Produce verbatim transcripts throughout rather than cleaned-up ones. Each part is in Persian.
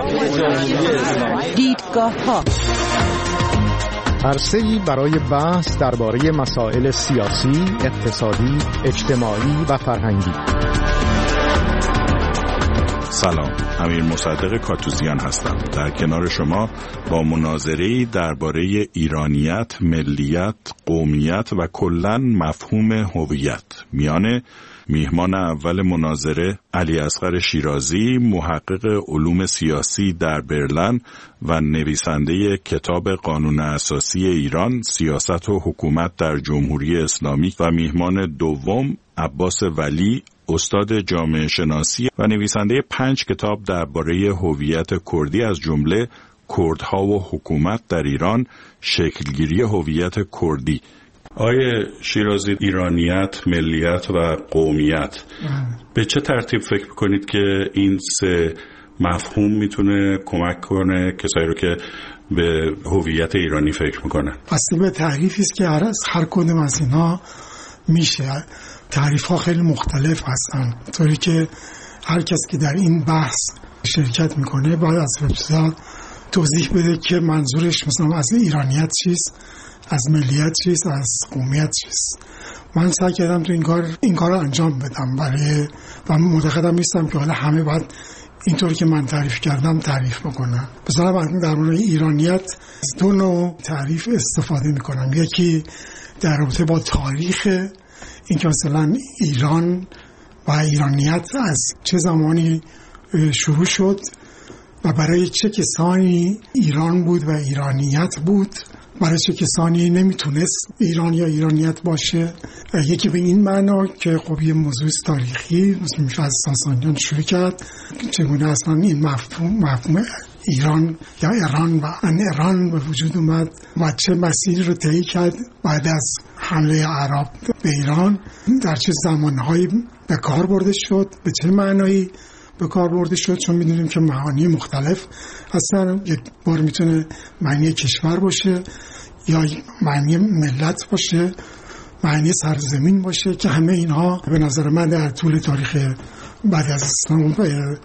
دیدگاه‌ها، عرصه‌ای برای بحث درباره مسائل سیاسی، اقتصادی، اجتماعی و فرهنگی. سلام، امیر مصدق کاتوزیان هستم. در کنار شما با مناظره‌ای درباره ایرانیت، ملیت، قومیت و کلاً مفهوم هویت میان میهمان اول مناظره علی اصغر شیرازی، محقق علوم سیاسی در برلین و نویسنده کتاب قانون اساسی ایران، سیاست و حکومت در جمهوری اسلامی، و میهمان دوم عباس ولی، استاد جامعه شناسی و نویسنده پنج کتاب درباره هویت کردی، از جمله کردها و حکومت در ایران، شکلگیری هویت کردی. آقای شیرازی، ایرانیت، ملیت و قومیت به چه ترتیب فکر میکنید که این سه مفهوم میتونه کمک کنه کسایی رو که به هویت ایرانی فکر میکنن؟ اصلا به تعریفی است که هر از هر کدوم از اینا میشه. تعریف ها خیلی مختلف هستن، طوری که هر کس که در این بحث شرکت میکنه باید از ابتدا توضیح بده که منظورش مثلا از ایرانیت چیست، از ملیت چیست، از قومیت چیست. من سعی کردم تو این کار این کار رو انجام بدم برای و معتقدم نیستم که حالا همه باید اینطور که من تعریف کردم تعریف بکنم. مثلا من در مورد ایرانیت از دو نوع تعریف استفاده میکنم. یکی در رابطه با تاریخ، این که مثلا ایران و ایرانیت از چه زمانی شروع شد و برای چه کسانی ایران بود و ایرانیت بود، برای چه کسانی نمیتونست ایران یا ایرانیت باشه. یکی به این معنا که خب یه موضوع تاریخی میشه از ساسانیان شروع کرد، چگونه اصلا این مفهوم مفهوم ایران یا ایران و ان ایران به وجود اومد و چه مسیری رو طی کرد بعد از حمله عرب به ایران، در چه زمانهایی به کار برده شد، به چه معنایی به کار برده شد. چون میدونیم که معانی مختلف هستن. یک بار میتونه معنی کشور باشه یا معنی ملت باشه، معنی سرزمین باشه، که همه اینها به نظر من در طول تاریخ بعد از اسلام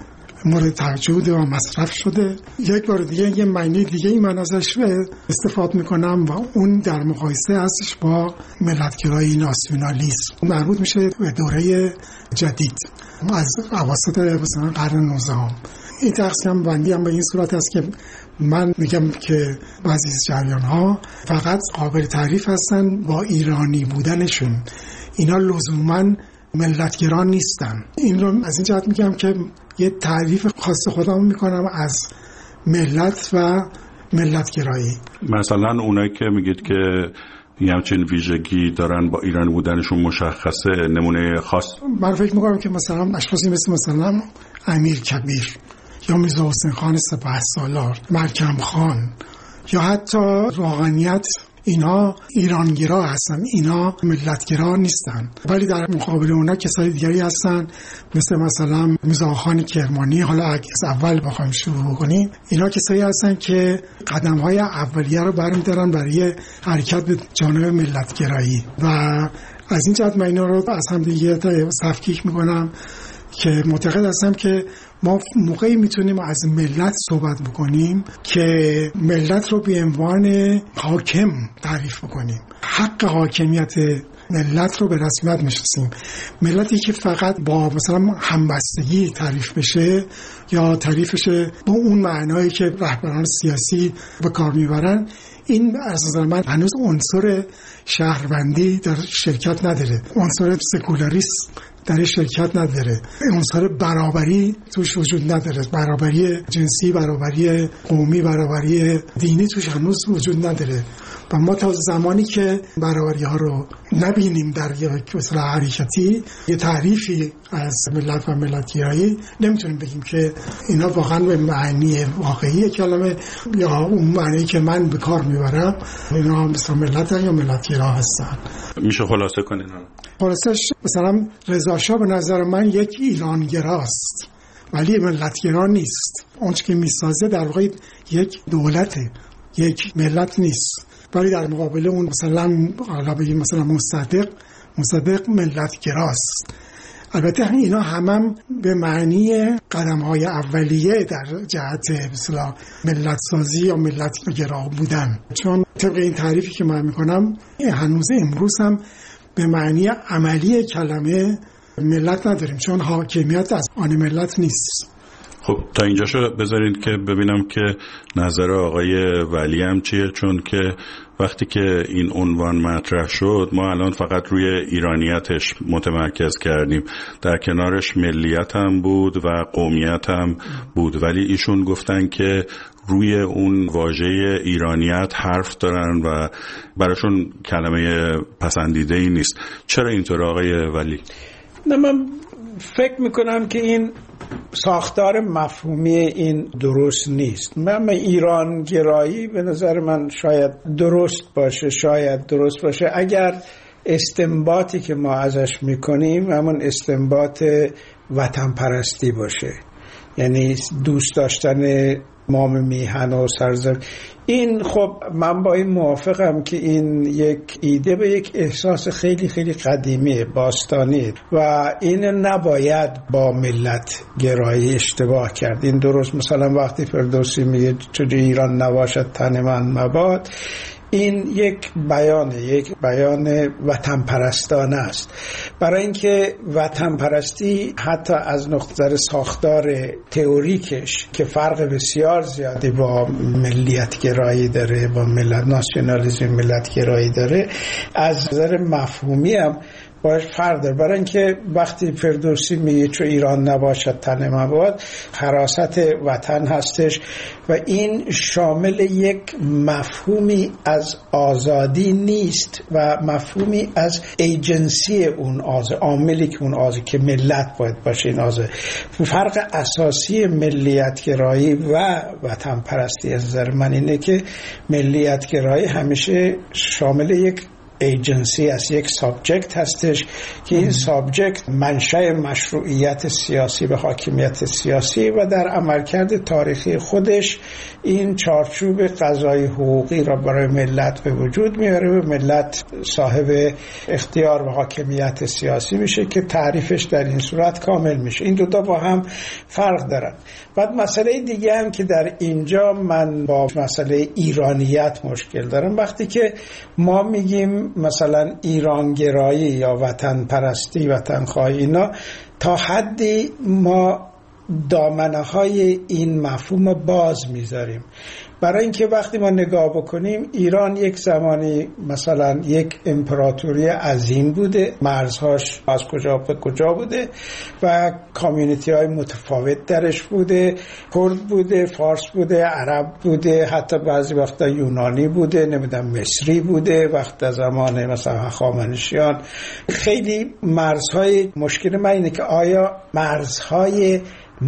مورد توجه و مصرف شده. یک بار دیگه یه معنی دیگه ای من ازش استفاده میکنم و اون در مقایسه هستش با ملتگرایی، ناسیونالیسم، مربوط میشه به دوره جدید از اواسط مثلا قرن نوزدهم. این تقسیم بندی هم به این صورت است که من میگم که بعضی از جریان ها فقط قابل تعریف هستن با ایرانی بودنشون، اینا لزوما ملتگران نیستن. این رو از این جهت میگم که یه تعریف خاص خودم میکنم از ملت و ملتگرایی. مثلا اونایی که میگید که یه همچین ویژگی دارن با ایران بودنشون مشخصه، نمونه خاص؟ من فکر میکنم که مثلا اشخاصی مثل مثلا امیر کبیر یا میرزا حسین خان سپهسالار، ملکم خان یا حتی روحانیت، اینا ایرانگرا هستن، اینا ملتگرا نیستن. ولی در مقابل اونا کسای دیگری هستن مثل مثلا میرزا خان کرمانی. حالا اگه از اول بخوایم شروع کنیم، اینا کسایی هستن که قدم‌های اولیه رو برمی‌دارن برای حرکت به جانب ملتگرایی و از این جهت من اینا رو از هم دیگه تفکیک می‌کنم که معتقد هستم که ما موقعی میتونیم از ملت صحبت بکنیم که ملت رو به عنوان حاکم تعریف بکنیم، حق حاکمیت ملت رو به رسمیت میشناسیم. ملتی که فقط با مثلا همبستگی تعریف بشه یا تعریفش با اون معنایی که رهبران سیاسی به کار میبرن، این از نظر من هنوز عنصر شهروندی در شرکت نداره، عنصر سکولاریسم در شرکت نداره، عنصر برابری توش وجود نداره، برابری جنسی، برابری قومی، برابری دینی توش هنوز وجود نداره. و ما تا زمانی که برابری ها رو نبینیم در یک اصطلاح حرکتی، یه تعریفی از ملت و ملتگرایی، نمیتونیم بگیم که اینا واقعا به معنی واقعی کلمه یا اون معنی که من به کار میبرم اینا مثلا ملت یا ملتگرا هستن. میشه خلاصه کنین؟ خلاصش مثلا رضا شاه به نظر من یک ایرانگراست ولی ملتگرا نیست. اون چیزی که میسازه در واقع یک دولته، یک ملت نیست. ولی در مقابل اون مثلا حالا بگیم مثلا مصدق مصدق ملتگراست. البته اینا همم به معنی قدم‌های اولیه در جهت اصلاح ملت سازی یا ملت گرا بودن، چون طبق این تعریفی که من میکنم هنوز امروز هم به معنی عملی کلمه ملت نداریم، چون حاکمیت از آن ملت نیست. خب تا اینجاشو بذارید که ببینم که نظر آقای ولی هم چیه، چون که وقتی که این عنوان مطرح شد ما الان فقط روی ایرانیتش متمرکز کردیم، در کنارش ملیت هم بود و قومیت هم بود، ولی ایشون گفتن که روی اون واژه ایرانیت حرف دارن و براشون کلمه پسندیده ای نیست. چرا اینطور آقای ولی؟ نه، من فکر میکنم که این ساختار مفهومی این درست نیست. من ایران گرایی به نظر من شاید درست باشه، شاید درست باشه اگر استنباطی که ما ازش میکنیم همون استنباط وطن پرستی باشه، یعنی دوست داشتن مام میهن و سرزمین. این خب من با این موافقم که این یک ایده به یک احساس خیلی خیلی قدیمی باستانی و این نباید با ملت گرایی اشتباه کرد. این درست مثلا وقتی فردوسی میگه چجوری ایران نباشد تن من مباد، این یک بیانه، یک بیان وطن پرستانه است، برای اینکه وطن پرستی حتی از نظر ساختار تئوریکش که فرق بسیار زیادی با ملیت گرایی داره، با ملت ناسیونالیسم ملت گرایی داره، از نظر مفهومی هم باش فرق داره. برای اینکه وقتی فردوسی میگه چو ایران نباشد تن مباد، حراست وطن هستش و این شامل یک مفهومی از آزادی نیست و مفهومی از ایجنسی اون آزادی، عاملی که اون آزادی که ملت باید باشه. این آزادی فرق اساسی ملیت گرایی و وطن پرستی از نظر من اینه که ملیت گرایی همیشه شامل یک ایجنسی از یک سابجکت هستش که این سابجکت منشأ مشروعیت سیاسی و حاکمیت سیاسی و در عملکرد تاریخی خودش این چارچوب قضایی حقوقی را برای ملت به وجود میاره و ملت صاحب اختیار و حاکمیت سیاسی میشه که تعریفش در این صورت کامل میشه. این دوتا با هم فرق دارن. بعد مسئله دیگه هم که در اینجا من با مسئله ایرانیت مشکل دارم، وقتی که ما میگیم مثلا ایرانگرایی یا وطن پرستی، وطن خواهی، اینا تا حدی ما دامنه های این مفهوم باز میذاریم، برای اینکه وقتی ما نگاه بکنیم ایران یک زمانی مثلا یک امپراتوری عظیم بوده، مرزهاش از کجا به کجا بوده و کامیونیتی های متفاوت درش بوده، کرد بوده، فارس بوده، عرب بوده، حتی بعضی وقتا یونانی بوده، نمیدونم مصری بوده، وقت زمان مثلا هخامنشیان. خیلی مرزهای مشکل من اینه که آیا مرزهای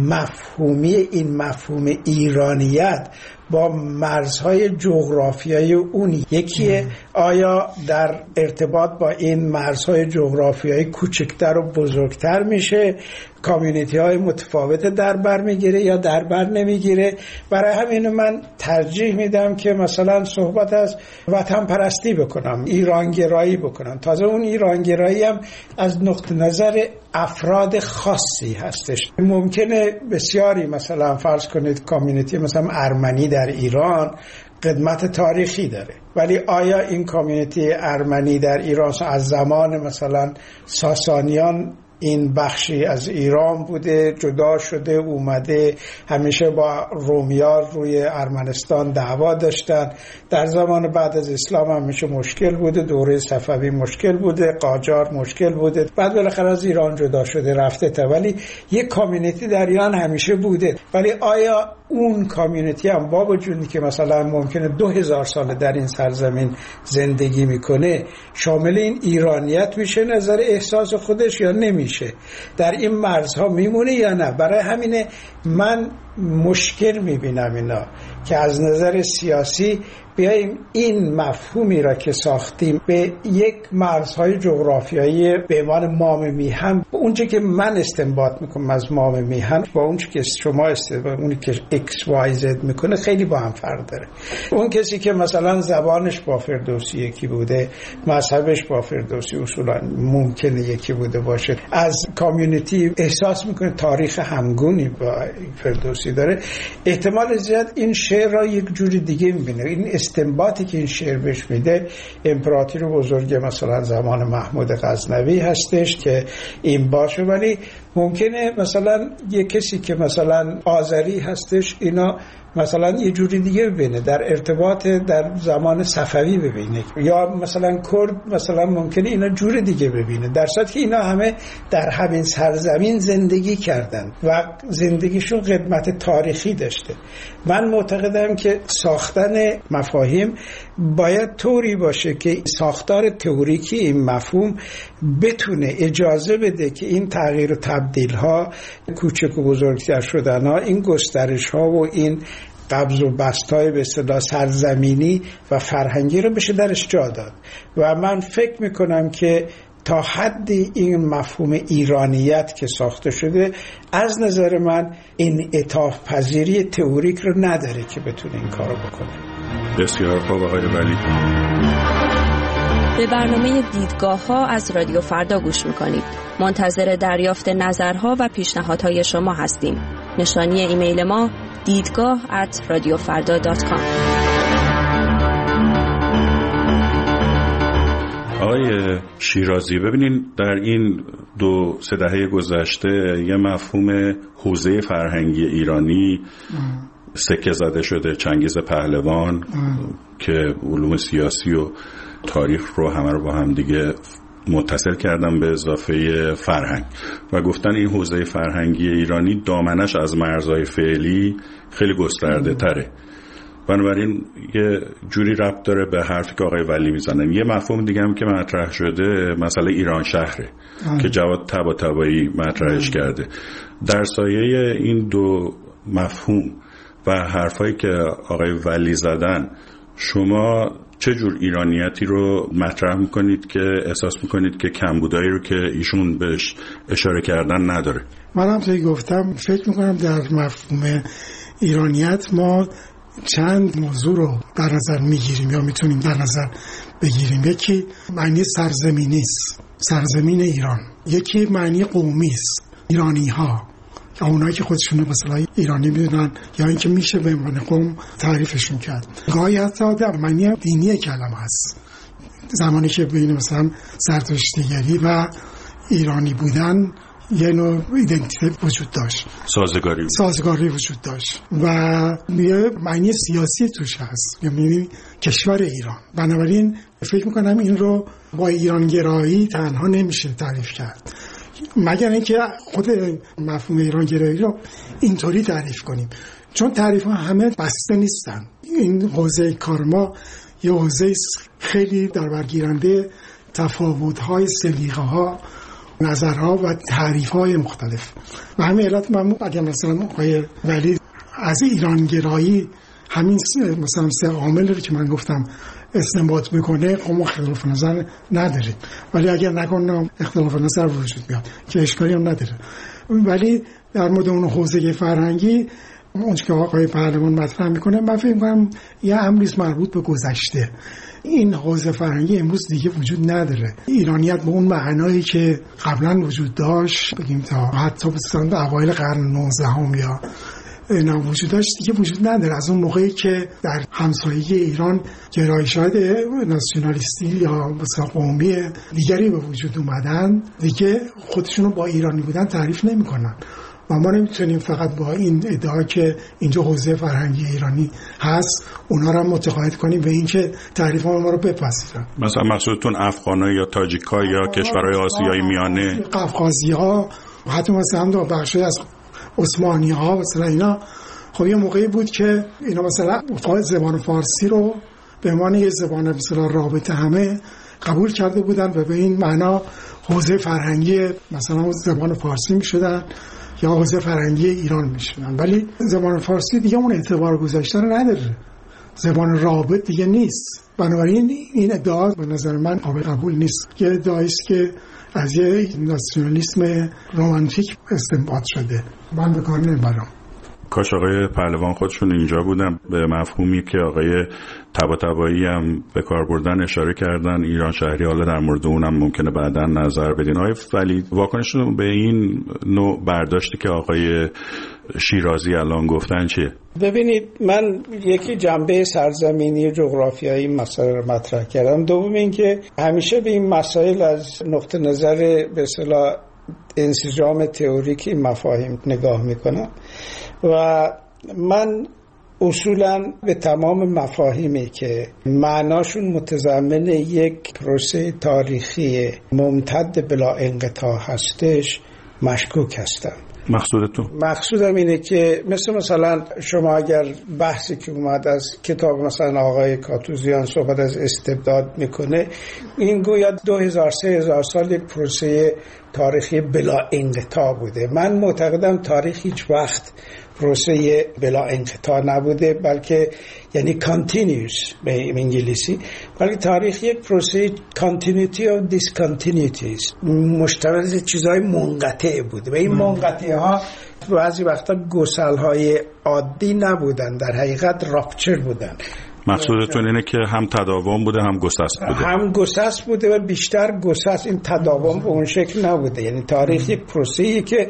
مفهومی این مفهوم ایرانیت با مرزهای جغرافیایی اون یکیه؟ آیا در ارتباط با این مرزهای جغرافیایی کوچکتر و بزرگتر میشه؟ کامیونیتی های متفاوت در بر میگیره یا در بر نمیگیره؟ برای همین من ترجیح میدم که مثلا صحبت از وطن پرستی بکنم، ایرانگرایی بکنم. تازه اون ایرانگرایی هم از نقطه نظر افراد خاصی هستش. ممکنه بسیاری مثلا فرض کنید کامیونیتی مثلا ارمنی در ایران قدمت تاریخی داره، ولی آیا این کامیونیتی ارمنی در ایران از زمان مثلا ساسانیان این بخشی از ایران بوده، جدا شده اومده، همیشه با رومیان روی ارمنستان دعوا داشتن، در زمان بعد از اسلام همیشه مشکل بوده، دوره صفوی مشکل بوده، قاجار مشکل بوده، بعد بالاخره از ایران جدا شده رفته تا، ولی یک کامیونیتی در ایران همیشه بوده. ولی آیا اون کامیونیتی هم با وجودی که مثلا ممکنه دو هزار سال در این سرزمین زندگی میکنه شامل این ایرانیت میشه نظر احساس خودش یا نمیشه؟ در این مرزها میمونه یا نه؟ برای همینه من مشکل میبینم اینا که از نظر سیاسی بیاییم این مفهومی را که ساختیم به یک مرزهای جغرافیایی به عنوان مام میهن، اونچه که من استنباط میکنم از مام میهن با اونچه که شما استنباط اونی که ایکس وای زد میکنه خیلی با هم فرق داره. اون کسی که مثلا زبانش با فردوسی یکی بوده، مذهبش با فردوسی اصولا ممکنه یکی بوده باشه، از کامیونیتی احساس میکنه تاریخ همگونی با فردوسی داره، احتمال زیاد این شعر را یک جوری دیگه میبینه. این استنباطی که این شعر بهش میده امپراتور بزرگ مثلا زمان محمود غزنوی هستش که این باشه، ولی ممکنه مثلا یه کسی که مثلا آذری هستش اینا مثلا یه جوری دیگه ببینه، در ارتباط در زمان صفوی ببینه، یا مثلا کرد مثلا ممکنه اینا جور دیگه ببینه، در صورتی که اینا همه در همین سرزمین زندگی کردن و زندگیشون قدمت تاریخی داشته. من معتقدم که ساختن مفاهیم باید طوری باشه که ساختار تئوریکی این مفهوم بتونه اجازه بده که این تغییر و تبدیل ها، کوچک و بزرگتر شدن ها، این گسترش ها و این قبض و بست های به اصطلاح سرزمینی و فرهنگی رو بشه درش جا داد. و من فکر میکنم که تا حدی این مفهوم ایرانیت که ساخته شده از نظر من این انعطاف پذیری تئوریک رو نداره که بتونه این کارو بکنه. بسیار خوب آقای ولی. به برنامه دیدگاه ها از رادیو فردا گوش میکنید. منتظر دریافت نظرها و پیشنهادهای شما هستیم. نشانی ایمیل ما دیدگاه ات رادیو فردا دات کام. آقای شیرازی، ببینین در این دو سه دهه گذشته یه مفهوم حوزه فرهنگی ایرانی سکه زده شده، چنگیز پهلوان که علوم سیاسی و تاریخ رو همه رو با هم دیگه متصل کردن به اضافه فرهنگ و گفتن این حوزه فرهنگی ایرانی دامنش از مرزهای فعلی خیلی گسترده تره. بنابراین یه جوری ربط داره به حرفی که آقای ولی میزنن. یه مفهوم دیگه هم که مطرح شده مسئله ایران شهره آه. که جواد طباطبایی مطرحش آه. کرده. در سایه این دو مفهوم و حرفایی که آقای ولی زدن، شما چه جور ایرانیتی رو مطرح میکنید که احساس میکنید که کمبودایی رو که ایشون بهش اشاره کردن نداره؟ من هم توی گفتم فکر میکنم در مفهوم ایرانیت ما چند موضوع رو در نظر میگیریم یا میتونیم در نظر بگیریم. یکی معنی سرزمینی است، سرزمین ایران. یکی معنی قومی است، ایرانی ها، یا اونایی که خودشون رو مثلا ایرانی میدونن یا اینکه میشه به عنوان قوم تعریفشون کرد. گاهی حتی در معنی دینی کلمه هست، زمانی که بین مثلا زرتشتیگری و ایرانی بودن یه نوع ایدنتیته وجود داشت، سازگاری سازگاری وجود داشت و یه معنی سیاسی توش هست، یعنی کشور ایران. بنابراین فکر میکنم این رو با ایرانگرایی تنها نمیشه تعریف کرد، مگر اینکه خود مفهوم ایرانگرایی رو اینطوری تعریف کنیم، چون تعریف ها همه بسته نیستن. این حوزه کار ما یه حوزه خیلی در برگیرنده تفاوت‌های سلیقه‌ها، نظرها و تعریف‌های مختلف و همین علت من اگر مثلا آقای ولی از ایرانگرایی همین مثلا سه عامل رو که من گفتم استنباط میکنه، قوم اختلاف نظر نداره، ولی اگر نکنم اختلاف نظر وجود بیاد که اشکالی هم نداره. ولی در مورد اون حوزه فرهنگی اون که آقای پهلوان مطرح میکنه، من فکر میکنم یه امریز مربوط به گذشته. این حوزه فرهنگی امروز دیگه وجود نداره. ایرانیت به اون معنایی که قبلا وجود داشت، بگیم تا حتی مثلا اوایل قرن نوزدهم یا اینا وجود داشت، دیگه وجود نداره. از اون موقعی که در همسایگی ایران گرایشات ناسیونالیستی یا مثلا قومی دیگری به وجود اومدن، دیگه خودشونو با ایرانی بودن تعریف نمی‌کنن. و ما نمیتونیم فقط با این ادعا که اینجا حوزه فرهنگی ایرانی هست اونا رو متقاعد کنیم به اینکه تعریف ما رو بپذیرن. مثلا مقصودتون افغان‌ها یا تاجیک‌ها یا کشورهای آسیای میانه، قفقازی‌ها، حتی مثلا هم بخشی از عثمانی‌ها مثلا اینا. خب یه موقعی بود که اینا مثلا زبان فارسی رو به عنوان یه زبان مثلا رابطه همه قبول کرده بودن و به این معنا حوزه فرهنگی مثلا زبان فارسی می‌شدن یا حوزه فرهنگی ایران میشنن، ولی زبان فارسی دیگه اون اعتبار گذاشته رو نداره، زبان رابط دیگه نیست. بنابراین این ادعا به نظر من قابل قبول نیست. یه ادعایی است که از یه ناسیونالیسم رمانتیک استنباط شده، من به کار نمیبرم. کاش آقای پهلوان خودشون اینجا بودن، به مفهومی که آقای طباطبایی هم به کار بردن اشاره کردن، ایران شهری، حالا در مورد اونم ممکنه بعداً نظر بدین. آقای ولی واکنشتون به این نوع برداشتی که آقای شیرازی الان گفتن چیه؟ ببینید، من یکی جنبه سرزمینی جغرافیایی مسائل رو مطرح کردم. دوم این که همیشه به این مسائل از نقطه نظر به اصطلاح انسجام تئوریکی مفاهیم نگاه میکنم و من اصولاً به تمام مفاهیمی که معناشون متضمن یک پروسه تاریخی ممتد بلا انقطاع هستش مشکوک هستم. مقصودتون؟ مقصودم اینه که مثل مثلا شما اگر بحثی که اومد از کتاب مثلا آقای کاتوزیان صحبت از استبداد میکنه، این گویا دو هزار سه هزار سال یک پروسه تاریخی بلا انقطاع بوده. من معتقدم تاریخ هیچ وقت پروسه بلا انقطاع نبوده، بلکه یعنی continuous به انگلیسی، بلکه تاریخ یک پروسه continuity of discontinuities، مشتمل از چیزهای منقطع بوده و این منقطع ها بعضی وقتا گسل های عادی نبودن، در حقیقت راپچر بودن. مقصودتون اینه که هم تداوم بوده هم گسست بوده؟ هم گسست بوده و بیشتر گسست، این تداوم به اون شکل نبوده. یعنی تاریخ یک پروسه‌ایه که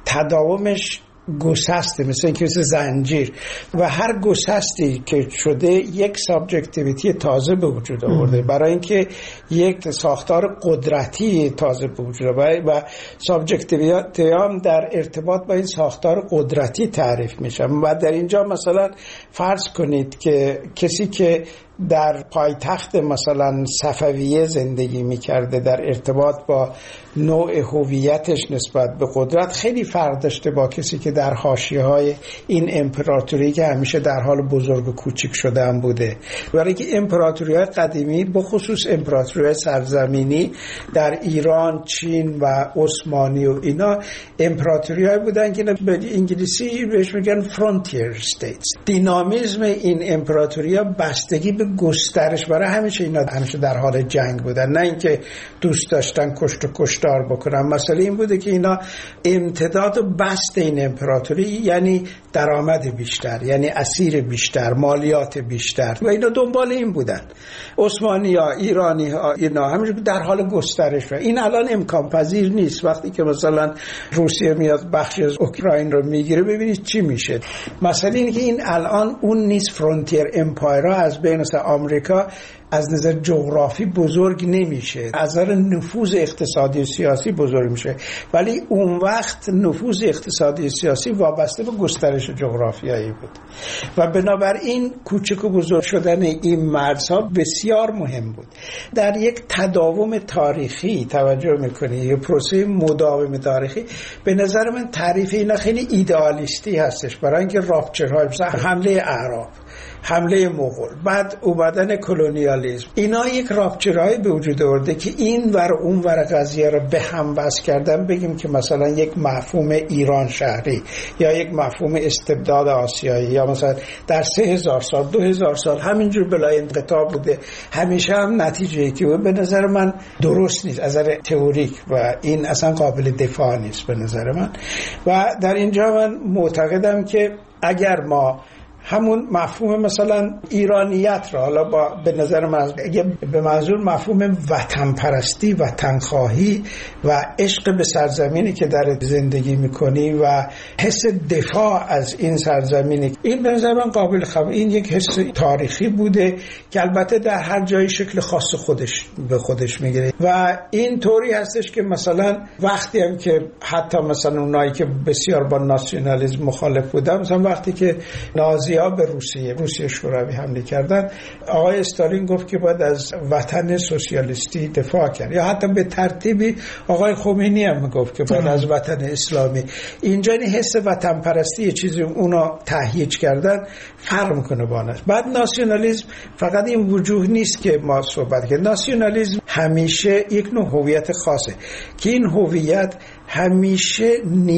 تداومش گسسته، مثل اینکه مثل زنجیر و هر گسستی که شده یک سابجکتیویتی تازه به وجود آورده، برای اینکه یک ساختار قدرتی تازه به وجود آورده و سابجکتیویتی هم در ارتباط با این ساختار قدرتی تعریف میشه. و در اینجا مثلا فرض کنید که کسی که در پایتخت مثلا صفویه زندگی میکرده در ارتباط با نوع هویتش نسبت به قدرت خیلی فرق داشته با کسی که در حاشیه‌های این امپراتوری که همیشه در حال بزرگ و کوچیک شدن بوده. برای که امپراتوری‌های قدیمی به خصوص امپراتوری‌های سرزمینی در ایران، چین و عثمانی و اینا امپراتوری‌های بودن که به انگلیسی بهش میگن فرانتیر استیتس. دینامیسم این امپراتوری‌ها بستگی به گسترش، برای همیشه اینا همیشه در حال جنگ بودن، نه اینکه دوست داشتن کشت و کشتار بکنن. مسئله این بوده که اینا امتداد و بست این امپراتوری یعنی درآمد بیشتر، یعنی اسیر بیشتر، مالیات بیشتر و اینا دنبال این بودن. عثمانی‌ها، ایرانی‌ها، اینا همیشه در حال گسترش و این الان امکان پذیر نیست. وقتی که مثلا روسیه میاد بخشی از اوکراین رو میگیره، ببینید چی میشه. مسئله اینه که این الان اون نیست. فرانتیر امپایرها از بین آمریکا از نظر جغرافی بزرگ نمیشه، از نظر نفوذ اقتصادی و سیاسی بزرگ میشه، ولی اون وقت نفوذ اقتصادی و سیاسی وابسته به گسترش جغرافیایی بود و بنابراین کوچک و بزرگ شدن این مرزها بسیار مهم بود. در یک تداوم تاریخی توجه میکنی، یه پروسه مداوم تاریخی، به نظر من تعریف اینا خیلی ایدئالیستی هستش، برای اینکه راپچرهای مثلا حمله اعراب، حمله مغول، بعد اومدن کلونیالیسم، اینا یک راپچرهای به وجود آورده که این ور اون ور قضیه رو به هم وصل کردن. بگیم که مثلا یک مفهوم ایران شهری یا یک مفهوم استبداد آسیایی یا مثلا در سه هزار سال دو هزار سال همینجور بلا انقطاع بوده، همیشه هم نتیجه‌ای که به نظر من درست نیست از نظر تئوریک و این اصلا قابل دفاع نیست به نظر من. و در اینجا من معتقدم که اگر ما همون مفهوم مثلا ایرانیت را حالا با به نظر من به منظور مفهوم وطن پرستی، وطن خواهی و عشق به سرزمینی که در زندگی میکنی و حس دفاع از این سرزمینی، این به نظر من قابل قبول. این یک حس تاریخی بوده که البته در هر جای شکل خاص خودش به خودش میگیره و این طوری هستش که مثلا وقتی هم که حتی مثلا اونایی که بسیار با ناسیونالیسم مخالف بودن، مثلا وقتی که نازی ها به روسیه روسیه شوروی حمله کردن، آقای استالین گفت که باید از وطن سوسیالیستی دفاع کرد، یا حتی به ترتیبی آقای خمینی هم گفت که باید از وطن اسلامی. اینجا این حس وطن پرستی یه چیزی اونا تهییج کردن فرق میکنه با ناس. بعد ناسیونالیسم فقط این وجوه نیست که ما صحبت کردیم. ناسیونالیسم همیشه یک نوع هویت خاصه که این هویت همیشه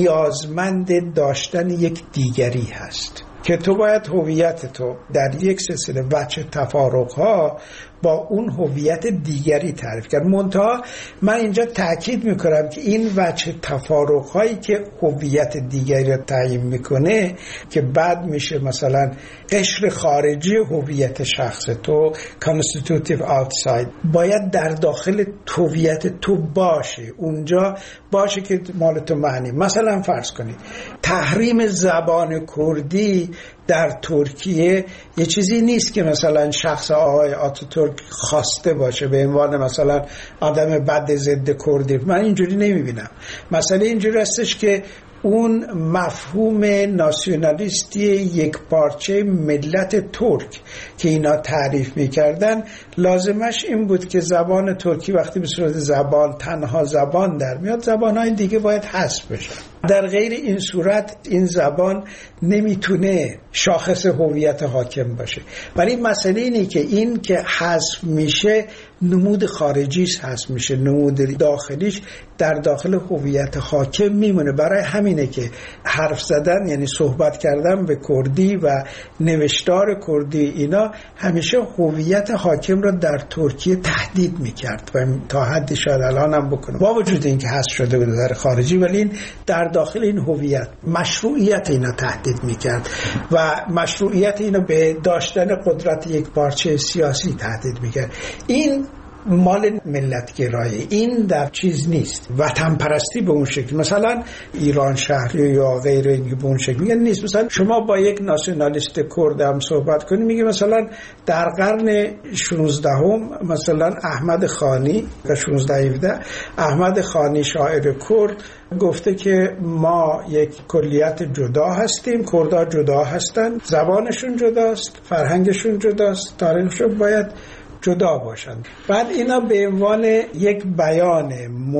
نیازمند داشتن یک دیگری هست، که تو باید هویت تو در یک سلسله وجه تفارق‌ها با اون هویت دیگری تعریف کرد. منتها من اینجا تاکید میکنم که این وجه تفارق‌هایی که هویت دیگری رو تعیین میکنه که بعد میشه مثلا قشر خارجی هویت شخص تو، constitutive outside، باید در داخل هویت تو باشه، اونجا باشه که مال تو معنی. مثلا فرض کنید تحریم زبان کردی در ترکیه یه چیزی نیست که مثلا شخص آقای آتاتورک خواسته باشه به عنوان مثلا آدم بد ضد کردی. من اینجوری نمیبینم. مثلا اینجوری هستش که اون مفهوم ناسیونالیستی یک پارچه ملت ترک که اینا تعریف میکردن لازمش این بود که زبان ترکی وقتی به صورت زبان تنها زبان در میاد، زبانهای دیگه باید حذف بشن. در غیر این صورت این زبان نمیتونه شاخص هویت حاکم باشه. ولی مسئله اینه که این که حذف میشه نمود خارجیش حذف میشه، نمود داخلیش در داخل هویت حاکم میمونه. برای همینه که حرف زدن یعنی صحبت کردن به کردی و نوشتار کردی اینا همیشه هویت حاکم را در ترکیه تهدید میکرد و تا حدی شاید الان هم بکنه با وجود اینکه حذف شده به نظر خارجی، ولی این در داخل این هویت مشروعیت اینا تهدید میکرد و مشروعیت اینا به داشتن قدرت یک پارچه سیاسی تهدید میکرد. این مال ملتگرایی، این در چیز نیست. وطن پرستی به اون شکل مثلا ایران شهری یا غیر این به اون شکل میگن نیست. مثلا شما با یک ناسیونالیست کرد هم صحبت کنی میگه مثلا در قرن شانزده هم مثلا احمد خانی در شانزده هفده احمد خانی شاعر کرد گفته که ما یک کلیت جدا هستیم، کردها جدا هستن، زبانشون جداست، فرهنگشون جداست، تاریخشون باید جدا باشند. بعد اینا به عنوان یک بیان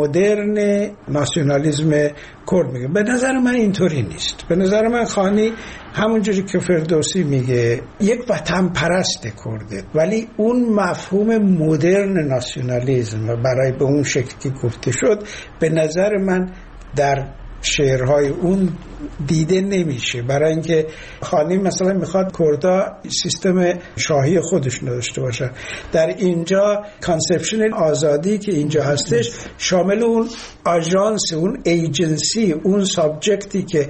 مدرن ناسیونالیسم کرد میگه. به نظر من اینطوری نیست. به نظر من خانی همونجوری که فردوسی میگه یک وطن پرست کرده، ولی اون مفهوم مدرن ناسیونالیسم برای به اون شکل که گفته شد به نظر من در شعرهای اون دیده نمیشه. برای اینکه خانی مثلا میخواد کردا سیستم شاهی خودش داشته باشه. در اینجا کانسپشن آزادی که اینجا هستش شامل اون آژانس، اون ایجنسی، اون سابجکتی که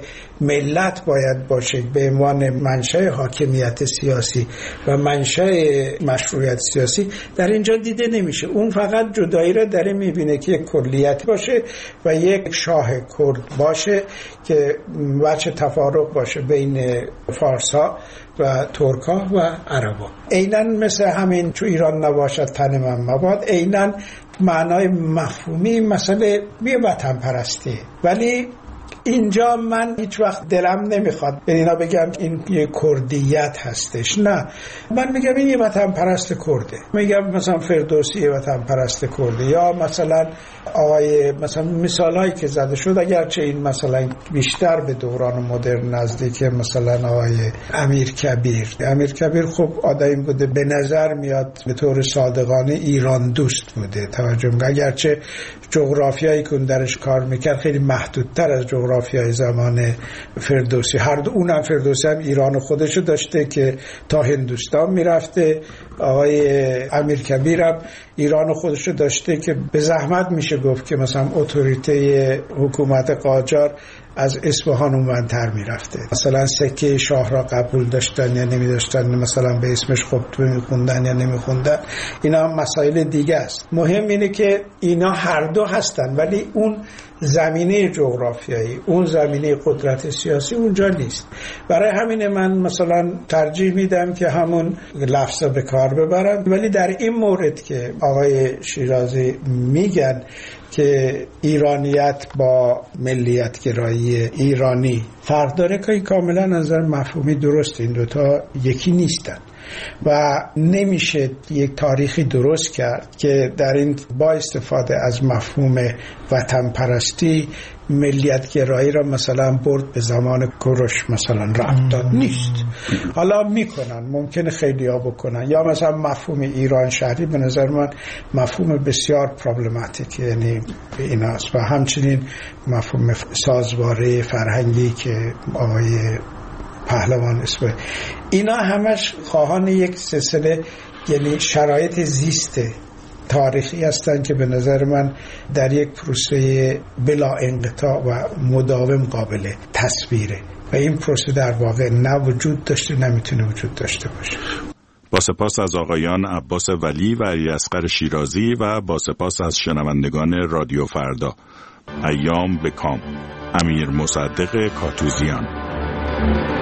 ملت باید باشه به عنوان منشأ حاکمیت سیاسی و منشأ مشروعیت سیاسی در اینجا دیده نمیشه. اون فقط جدایی را داره میبینه که یک کلیت باشه و یک شاه کرد باشه که وجه تفارق باشه بین فارس‌ها و ترک‌ها و عرب‌ها. عیناً مثل همین تو ایران نباشد تن من مباد، عیناً معنای مفهومی مسئله بی وطن پرستی. ولی اینجا من هیچ وقت دلم نمیخواد به اینا بگم این یه کردیت هستش. نه، من میگم این یه وطن پرست کرده. میگم مثلا فردوسی یه وطن پرست کرده، یا مثلا آقای مثلا مثالایی که زده شد اگرچه این مثلا بیشتر به دوران مدرن نزدیک، مثلا آقای امیر کبیر. امیر کبیر خب آدمی بوده به نظر میاد به طور صادقانه ایران دوست بوده. توجه میکنه اگرچه جغرافیایی که درش کار میکرد خیلی محدودتر از جغرافیای زمان فردوسی. هر دو اونم فردوسی هم ایران خودشو داشته که تا هندوستان میرفته، آقای امیر کبیر هم ایران خودشو داشته که به زحمت میشه گفت که مثلا اتوریته حکومت قاجار از اصفهان اونورتر میرفته. مثلا سکه شاه را قبول داشتن یا نمی داشتن، مثلا به اسمش خب تو میخوندن یا نمیخوندن، اینا هم مسائل دیگه است. مهم اینه که اینا هر دو هستن ولی اون زمینه جغرافیایی، اون زمینه قدرت سیاسی اونجا نیست. برای همین من مثلا ترجیح میدم که همون لفظ به کار ببرم. ولی در این مورد که آقای شیرازی میگن که ایرانیت با ملیت گرایی ایرانی فرق داره که کاملا نظر مفهومی درست، این دوتا یکی نیستن و نمیشه یک تاریخی درست کرد که در این با استفاده از مفهوم وطن پرستی ملیت گرایی را مثلا برد به زمان کوروش مثلا رفت داد. نیست. حالا میکنن، ممکنه خیلی ها بکنن، یا مثلا مفهوم ایران شهری به نظر من مفهوم بسیار پرابلماتیک، یعنی ایناست، و همچنین مفهوم سازواره فرهنگی که آقای پهلوان اسم، اینا همش خواهان یک سلسله یعنی شرایط زیست تاریخی هستند که به نظر من در یک پروسه بلا انقطاع و مداوم قابل تصویره و این پروسه در واقع نه وجود داشته نه میتونه وجود داشته باشه. با سپاس از آقایان عباس ولی و علیاصغر شیرازی و با سپاس از شنوندگان رادیو فردا. ایام به کام. امیر مصدق کاتوزیان.